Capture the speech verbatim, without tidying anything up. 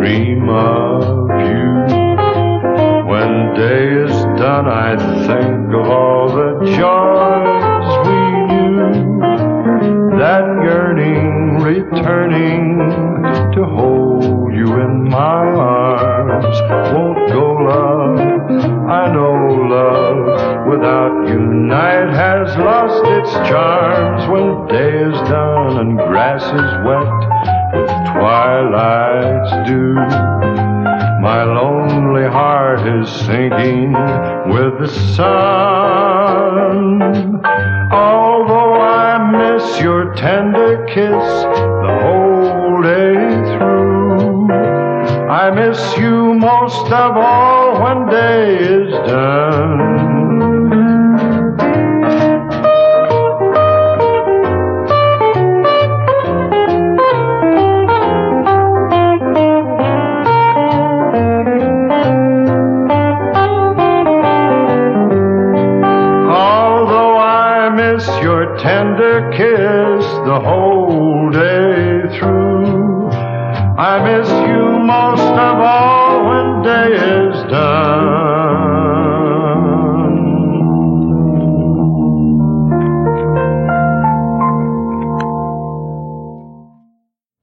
dream of you. When day is done, I think of all the joys we knew. That yearning, returning to hold you in my arms. Won't go, love, I know love without you night has lost its charms. When day is done and grass is wet with twilight's dew, my lonely heart is sinking with the sun. Although I miss your tender kiss the whole day through, I miss you most of all when day is done. Your tender kiss the whole day through, I miss you most of all when day is done.